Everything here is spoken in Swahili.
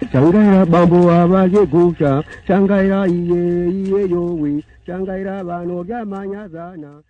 Changaira bambu abaje gusha, changaira iye yowe, changaira bano jamanya zana.